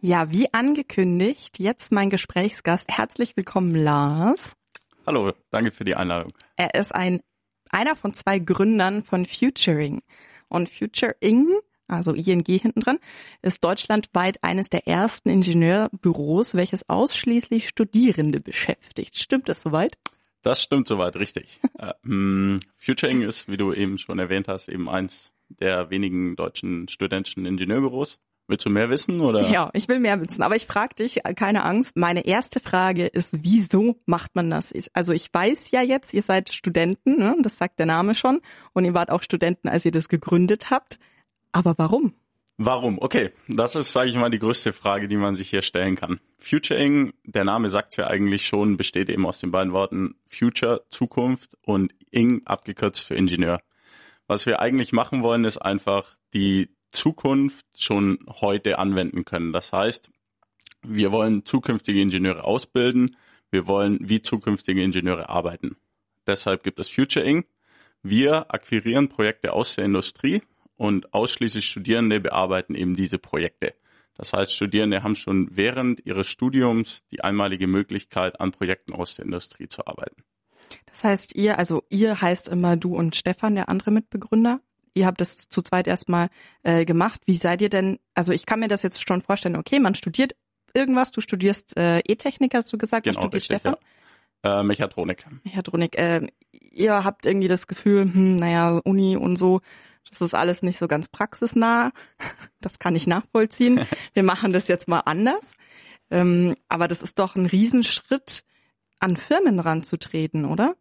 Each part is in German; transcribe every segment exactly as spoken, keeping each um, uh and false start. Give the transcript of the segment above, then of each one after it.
Ja, wie angekündigt, jetzt mein Gesprächsgast. Herzlich willkommen, Lars. Hallo, danke für die Einladung. Er ist ein einer von zwei Gründern von Futuring. Und Futuring, also I N G hinten dran, ist deutschlandweit eines der ersten Ingenieurbüros, welches ausschließlich Studierende beschäftigt. Stimmt das soweit? Das stimmt soweit, richtig. äh, Futuring ist, wie du eben schon erwähnt hast, eben eins der wenigen deutschen studentischen Ingenieurbüros. Willst du mehr wissen, oder? Ja, ich will mehr wissen, aber ich frage dich, keine Angst. Meine erste Frage ist, wieso macht man das? Also ich weiß ja jetzt, ihr seid Studenten, ne? Das sagt der Name schon, und ihr wart auch Studenten, als ihr das gegründet habt. Aber warum? Warum? Okay, das ist, sage ich mal, die größte Frage, die man sich hier stellen kann. Futuring, der Name sagt es ja eigentlich schon, besteht eben aus den beiden Worten Future, Zukunft, und Ing, abgekürzt für Ingenieur. Was wir eigentlich machen wollen, ist einfach die Zukunft schon heute anwenden können. Das heißt, wir wollen zukünftige Ingenieure ausbilden, wir wollen wie zukünftige Ingenieure arbeiten. Deshalb gibt es Futuring. Wir akquirieren Projekte aus der Industrie und ausschließlich Studierende bearbeiten eben diese Projekte. Das heißt, Studierende haben schon während ihres Studiums die einmalige Möglichkeit, an Projekten aus der Industrie zu arbeiten. Das heißt, ihr, also ihr heißt immer du und Stefan, der andere Mitbegründer. Ihr habt das zu zweit erstmal äh, gemacht. Wie seid ihr denn, also ich kann mir das jetzt schon vorstellen, okay, man studiert irgendwas, du studierst äh, E-Technik, hast du gesagt, genau, was studiert richtig, Stefan? Ja. Äh, Mechatronik. Mechatronik. Äh, ihr habt irgendwie das Gefühl, hm, naja, Uni und so, das ist alles nicht so ganz praxisnah. Das kann ich nachvollziehen. Wir machen das jetzt mal anders. Ähm, aber das ist doch ein Riesenschritt, an Firmen ranzutreten, oder?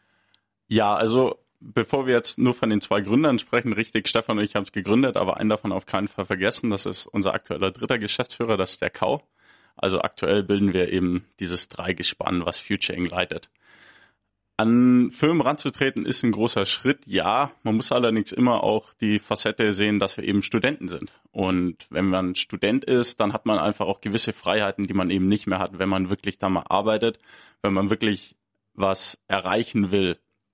Ja, also bevor wir jetzt nur von den zwei Gründern sprechen, richtig, Stefan und ich haben es gegründet, aber einen davon auf keinen Fall vergessen, das ist unser aktueller dritter Geschäftsführer, das ist der Kau. Also aktuell bilden wir eben dieses Dreigespann, was Futuring leitet. An Firmen ranzutreten ist ein großer Schritt, ja, man muss allerdings immer auch die Facette sehen, dass wir eben Studenten sind. Und wenn man Student ist, dann hat man einfach auch gewisse Freiheiten, die man eben nicht mehr hat, wenn man wirklich da mal arbeitet, wenn man wirklich was erreichen will,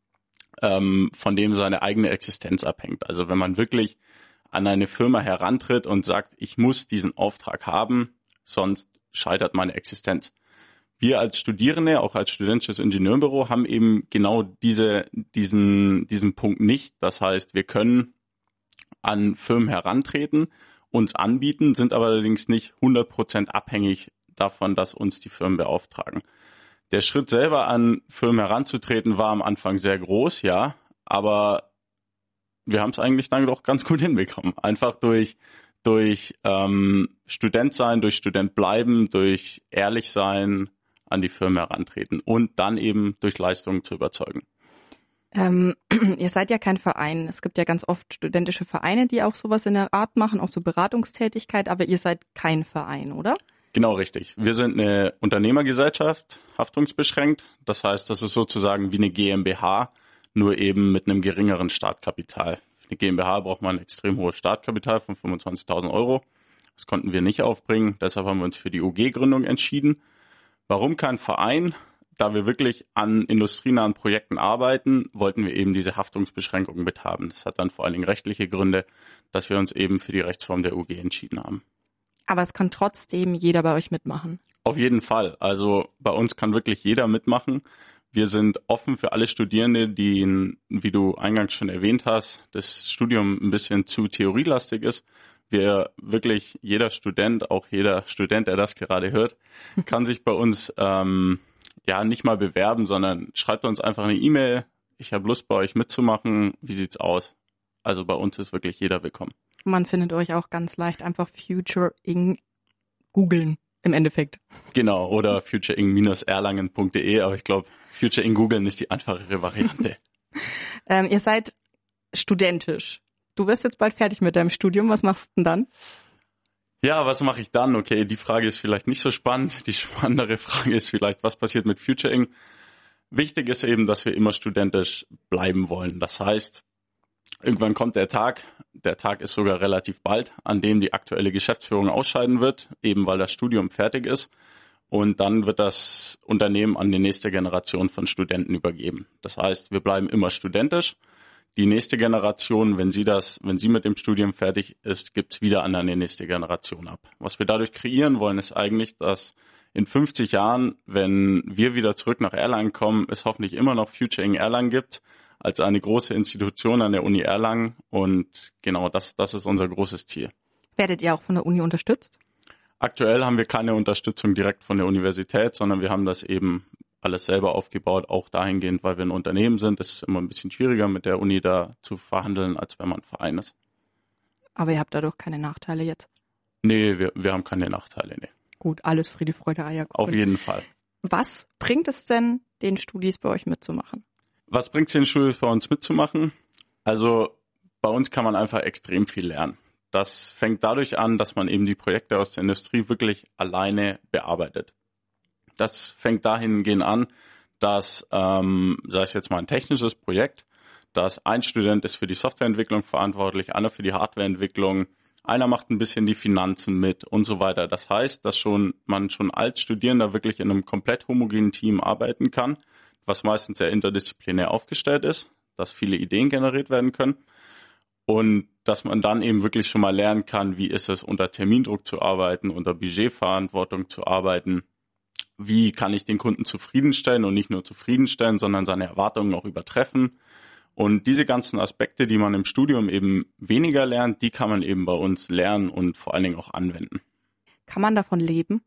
von dem seine eigene Existenz abhängt. Also wenn man wirklich an eine Firma herantritt und sagt, ich muss diesen Auftrag haben, sonst scheitert meine Existenz. Wir als Studierende, auch als studentisches Ingenieurbüro, haben eben genau diese, diesen, diesen Punkt nicht. Das heißt, wir können an Firmen herantreten, uns anbieten, sind aber allerdings nicht hundert Prozent abhängig davon, dass uns die Firmen beauftragen. Der Schritt selber an Firmen heranzutreten war am Anfang sehr groß, ja, aber wir haben es eigentlich dann doch ganz gut hinbekommen. Einfach durch durch ähm, Student sein, durch Student bleiben, durch ehrlich sein, an die Firmen herantreten und dann eben durch Leistungen zu überzeugen. Ähm, ihr seid ja kein Verein. Es gibt ja ganz oft studentische Vereine, die auch sowas in der Art machen, auch so Beratungstätigkeit, aber ihr seid kein Verein, oder? Genau, richtig. Wir sind eine Unternehmergesellschaft, haftungsbeschränkt. Das heißt, das ist sozusagen wie eine GmbH, nur eben mit einem geringeren Startkapital. Für eine GmbH braucht man ein extrem hohes Startkapital von fünfundzwanzigtausend Euro. Das konnten wir nicht aufbringen. Deshalb haben wir uns für die U G-Gründung entschieden. Warum kein Verein? Da wir wirklich an industrienahen Projekten arbeiten, wollten wir eben diese Haftungsbeschränkung mit haben. Das hat dann vor allen Dingen rechtliche Gründe, dass wir uns eben für die Rechtsform der U G entschieden haben. Aber es kann trotzdem jeder bei euch mitmachen. Auf jeden Fall. Also bei uns kann wirklich jeder mitmachen. Wir sind offen für alle Studierende, die, wie du eingangs schon erwähnt hast, das Studium ein bisschen zu theorielastig ist. Wir wirklich, jeder Student, auch jeder Student, der das gerade hört, kann sich bei uns ähm, ja nicht mal bewerben, sondern schreibt uns einfach eine E-Mail. Ich habe Lust, bei euch mitzumachen. Wie sieht's aus? Also bei uns ist wirklich jeder willkommen. Man findet euch auch ganz leicht einfach Futuring googeln im Endeffekt. Genau, oder futuring erlangen punkt de, aber ich glaube, Futuring googeln ist die einfachere Variante. ähm, ihr seid studentisch. Du wirst jetzt bald fertig mit deinem Studium. Was machst du denn dann? Ja, was mache ich dann? Okay, die Frage ist vielleicht nicht so spannend. Die spannendere Frage ist vielleicht, was passiert mit Futuring? Wichtig ist eben, dass wir immer studentisch bleiben wollen. Das heißt, irgendwann kommt der Tag, der Tag ist sogar relativ bald, an dem die aktuelle Geschäftsführung ausscheiden wird, eben weil das Studium fertig ist. Und dann wird das Unternehmen an die nächste Generation von Studenten übergeben. Das heißt, wir bleiben immer studentisch. die nächste Generation, wenn sie das, wenn sie mit dem Studium fertig ist, gibt's wieder an eine nächste Generation ab. Was wir dadurch kreieren wollen, ist eigentlich, dass in fünfzig Jahren, wenn wir wieder zurück nach Erlangen kommen, es hoffentlich immer noch Future in Erlangen gibt, als eine große Institution an der Uni Erlangen. Und genau das, das ist unser großes Ziel. Werdet ihr auch von der Uni unterstützt? Aktuell haben wir keine Unterstützung direkt von der Universität, sondern wir haben das eben alles selber aufgebaut, auch dahingehend, weil wir ein Unternehmen sind. Es ist immer ein bisschen schwieriger, mit der Uni da zu verhandeln, als wenn man ein Verein ist. Aber ihr habt dadurch keine Nachteile jetzt? Nee, wir, wir haben keine Nachteile, nee. Gut, alles Friede, Freude, Eierkuchen. Auf jeden Fall. Was bringt es denn, den Studis bei euch mitzumachen? Was bringt es den Studis bei uns mitzumachen? Also bei uns kann man einfach extrem viel lernen. Das fängt dadurch an, dass man eben die Projekte aus der Industrie wirklich alleine bearbeitet. Das fängt dahingehend an, dass, ähm, sei es jetzt mal ein technisches Projekt, dass ein Student ist für die Softwareentwicklung verantwortlich, einer für die Hardwareentwicklung, einer macht ein bisschen die Finanzen mit und so weiter. Das heißt, dass schon man schon als Studierender wirklich in einem komplett homogenen Team arbeiten kann, was meistens sehr interdisziplinär aufgestellt ist, dass viele Ideen generiert werden können. Und dass man dann eben wirklich schon mal lernen kann, wie ist es, unter Termindruck zu arbeiten, unter Budgetverantwortung zu arbeiten. Wie kann ich den Kunden zufriedenstellen und nicht nur zufriedenstellen, sondern seine Erwartungen auch übertreffen. Und diese ganzen Aspekte, die man im Studium eben weniger lernt, die kann man eben bei uns lernen und vor allen Dingen auch anwenden. Kann man davon leben?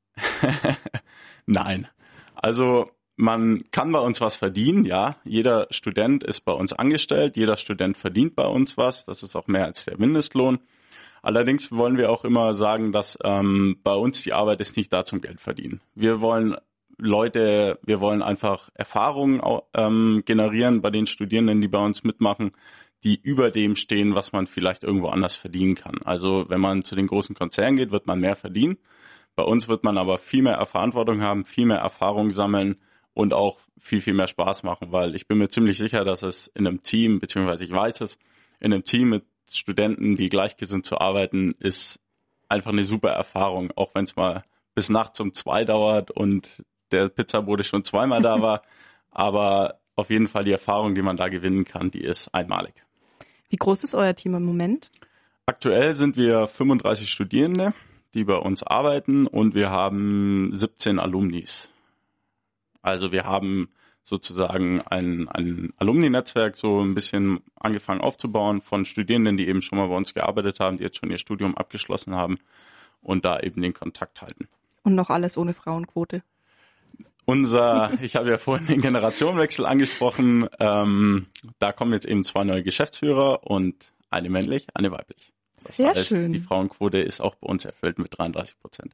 Nein. Also man kann bei uns was verdienen, ja. Jeder Student ist bei uns angestellt, jeder Student verdient bei uns was. Das ist auch mehr als der Mindestlohn. Allerdings wollen wir auch immer sagen, dass ähm, bei uns die Arbeit ist nicht da zum Geld verdienen. Wir wollen Leute, wir wollen einfach Erfahrungen ähm, generieren bei den Studierenden, die bei uns mitmachen, die über dem stehen, was man vielleicht irgendwo anders verdienen kann. Also wenn man zu den großen Konzernen geht, wird man mehr verdienen. Bei uns wird man aber viel mehr Verantwortung haben, viel mehr Erfahrung sammeln und auch viel, viel mehr Spaß machen, weil ich bin mir ziemlich sicher, dass es in einem Team, beziehungsweise ich weiß es, in einem Team mit Studenten, die gleichgesinnt zu arbeiten, ist einfach eine super Erfahrung, auch wenn es mal bis nachts um zwei dauert und der Pizzabote schon zweimal da war. Aber auf jeden Fall die Erfahrung, die man da gewinnen kann, die ist einmalig. Wie groß ist euer Team im Moment? Aktuell sind wir fünfunddreißig Studierende, die bei uns arbeiten und wir haben siebzehn Alumnis. Also wir haben sozusagen ein, ein Alumni-Netzwerk so ein bisschen angefangen aufzubauen von Studierenden, die eben schon mal bei uns gearbeitet haben, die jetzt schon ihr Studium abgeschlossen haben und da eben den Kontakt halten. Und noch alles ohne Frauenquote? Unser, ich habe ja vorhin den Generationenwechsel angesprochen, ähm, da kommen jetzt eben zwei neue Geschäftsführer und eine männlich, eine weiblich. Das Sehr heißt, schön. Die Frauenquote ist auch bei uns erfüllt mit dreiunddreißig Prozent.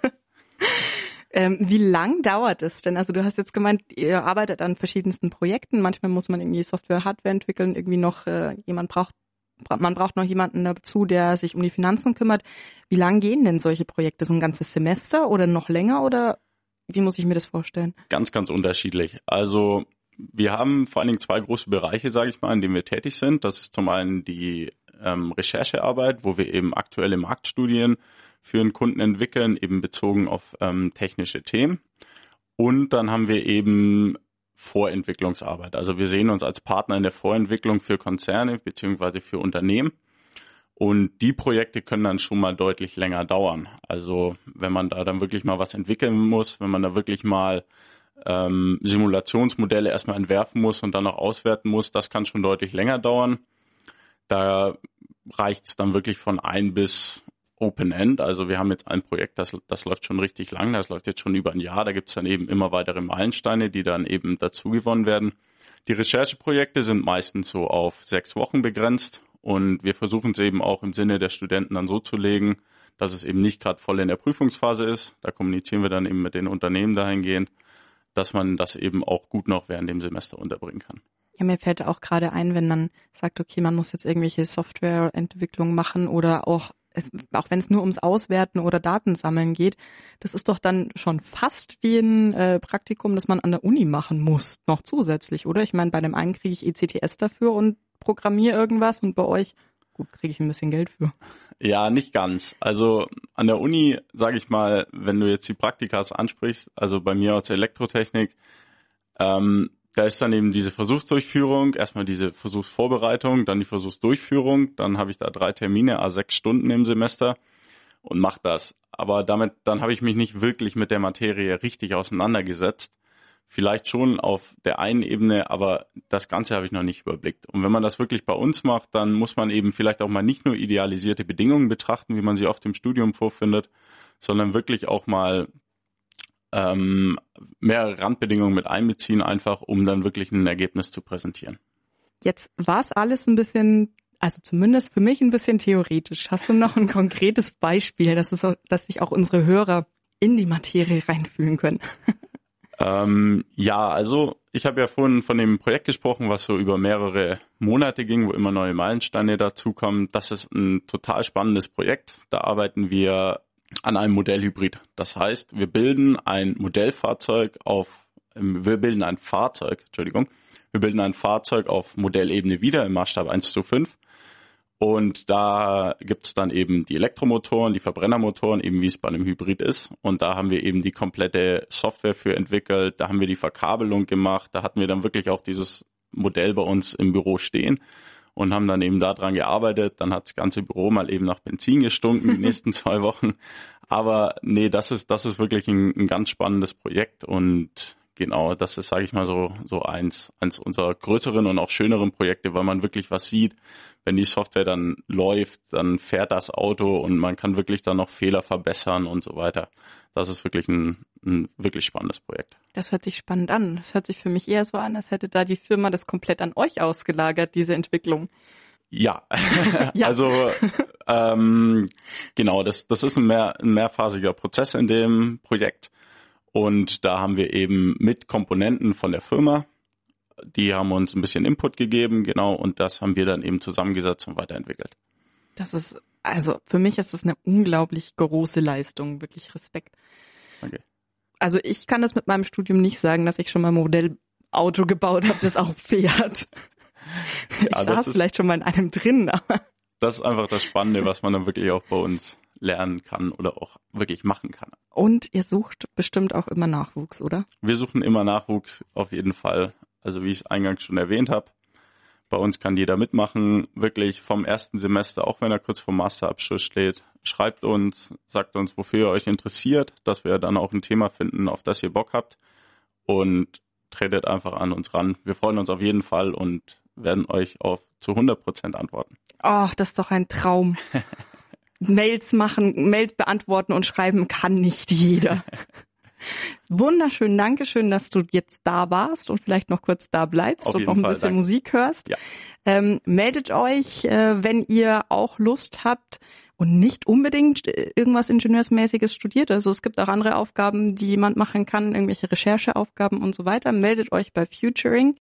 Ähm, wie lang dauert es denn? Also du hast jetzt gemeint, ihr arbeitet an verschiedensten Projekten. Manchmal muss man irgendwie Software, Hardware entwickeln. Irgendwie noch äh, jemand braucht, man braucht noch jemanden dazu, der sich um die Finanzen kümmert. Wie lang gehen denn solche Projekte? So ein ganzes Semester oder noch länger? Oder wie muss ich mir das vorstellen? Ganz, ganz unterschiedlich. Also wir haben vor allen Dingen zwei große Bereiche, sage ich mal, in denen wir tätig sind. Das ist zum einen die ähm, Recherchearbeit, wo wir eben aktuelle Marktstudien für einen Kunden entwickeln, eben bezogen auf ähm, technische Themen. Und dann haben wir eben Vorentwicklungsarbeit. Also wir sehen uns als Partner in der Vorentwicklung für Konzerne beziehungsweise für Unternehmen. Und die Projekte können dann schon mal deutlich länger dauern. Also wenn man da dann wirklich mal was entwickeln muss, wenn man da wirklich mal ähm, Simulationsmodelle erstmal entwerfen muss und dann noch auswerten muss, das kann schon deutlich länger dauern. Da reicht es dann wirklich von ein bis Open-End, also wir haben jetzt ein Projekt, das, das läuft schon richtig lang, das läuft jetzt schon über ein Jahr, da gibt es dann eben immer weitere Meilensteine, die dann eben dazu gewonnen werden. Die Rechercheprojekte sind meistens so auf sechs Wochen begrenzt und wir versuchen es eben auch im Sinne der Studenten dann so zu legen, dass es eben nicht gerade voll in der Prüfungsphase ist. Da kommunizieren wir dann eben mit den Unternehmen dahingehend, dass man das eben auch gut noch während dem Semester unterbringen kann. Ja, mir fällt auch gerade ein, wenn man sagt, okay, man muss jetzt irgendwelche Softwareentwicklung machen oder auch Es, auch wenn es nur ums Auswerten oder Datensammeln geht, das ist doch dann schon fast wie ein äh, Praktikum, das man an der Uni machen muss, noch zusätzlich, oder? Ich meine, bei dem einen kriege ich E C T S dafür und programmiere irgendwas und bei euch, gut, kriege ich ein bisschen Geld für. Ja, nicht ganz. Also an der Uni, sage ich mal, wenn du jetzt die Praktikas ansprichst, also bei mir aus der Elektrotechnik, ähm, da ist dann eben diese Versuchsdurchführung, erstmal diese Versuchsvorbereitung, dann die Versuchsdurchführung, dann habe ich da drei Termine, a sechs Stunden im Semester und mache das. Aber damit, dann habe ich mich nicht wirklich mit der Materie richtig auseinandergesetzt. Vielleicht schon auf der einen Ebene, aber das Ganze habe ich noch nicht überblickt. Und wenn man das wirklich bei uns macht, dann muss man eben vielleicht auch mal nicht nur idealisierte Bedingungen betrachten, wie man sie oft im Studium vorfindet, sondern wirklich auch mal ähm, mehrere Randbedingungen mit einbeziehen, einfach um dann wirklich ein Ergebnis zu präsentieren. Jetzt war es alles ein bisschen, also zumindest für mich ein bisschen theoretisch. Hast du noch ein konkretes Beispiel, dass, es auch, dass sich auch unsere Hörer in die Materie reinfühlen können? Ähm, ja, also ich habe ja vorhin von dem Projekt gesprochen, was so über mehrere Monate ging, wo immer neue Meilensteine dazukommen. Das ist ein total spannendes Projekt. Da arbeiten wir an einem Modellhybrid. Das heißt, wir bilden ein Modellfahrzeug auf, wir bilden ein Fahrzeug, Entschuldigung, wir bilden ein Fahrzeug auf Modellebene wieder im Maßstab eins zu fünf. Und da gibt's dann eben die Elektromotoren, die Verbrennermotoren, eben wie es bei einem Hybrid ist. Und da haben wir eben die komplette Software für entwickelt. Da haben wir die Verkabelung gemacht. Da hatten wir dann wirklich auch dieses Modell bei uns im Büro stehen und haben dann eben daran gearbeitet. Dann hat das ganze Büro mal eben nach Benzin gestunken die nächsten zwei Wochen. Aber nee, das ist das ist wirklich ein, ein ganz spannendes Projekt und genau, das ist, sage ich mal, so so eins eins unserer größeren und auch schöneren Projekte, weil man wirklich was sieht. Wenn die Software dann läuft, dann fährt das Auto und man kann wirklich dann noch Fehler verbessern und so weiter. Das ist wirklich ein, ein wirklich spannendes Projekt. Das hört sich spannend an. Das hört sich für mich eher so an, als hätte da die Firma das komplett an euch ausgelagert, diese Entwicklung. Ja, ja. also ähm, genau, das das ist ein, mehr, ein mehrphasiger Prozess in dem Projekt. Und da haben wir eben mit Komponenten von der Firma, die haben uns ein bisschen Input gegeben, genau, und das haben wir dann eben zusammengesetzt und weiterentwickelt. Das ist, also für mich ist das eine unglaublich große Leistung, wirklich Respekt. Okay. Also ich kann das mit meinem Studium nicht sagen, dass ich schon mal ein Modellauto gebaut habe, das auch fährt. Ich ja, saß vielleicht schon mal in einem drin, aber... Das ist einfach das Spannende, was man dann wirklich auch bei uns lernen kann oder auch wirklich machen kann. Und ihr sucht bestimmt auch immer Nachwuchs, oder? Wir suchen immer Nachwuchs, auf jeden Fall. Also wie ich es eingangs schon erwähnt habe, bei uns kann jeder mitmachen, wirklich vom ersten Semester, auch wenn er kurz vor Masterabschluss steht. Schreibt uns, sagt uns, wofür ihr euch interessiert, dass wir dann auch ein Thema finden, auf das ihr Bock habt und tretet einfach an uns ran. Wir freuen uns auf jeden Fall und werden euch auf zu hundert Prozent antworten. Oh, das ist doch ein Traum. Mails machen, Mails beantworten und schreiben kann nicht jeder. Wunderschön, Dankeschön, dass du jetzt da warst und vielleicht noch kurz da bleibst Auf und noch ein Fall, bisschen danke. Musik hörst. Ja. Ähm, meldet euch, äh, wenn ihr auch Lust habt und nicht unbedingt irgendwas Ingenieursmäßiges studiert. Also es gibt auch andere Aufgaben, die jemand machen kann, irgendwelche Rechercheaufgaben und so weiter. Meldet euch bei Futuring.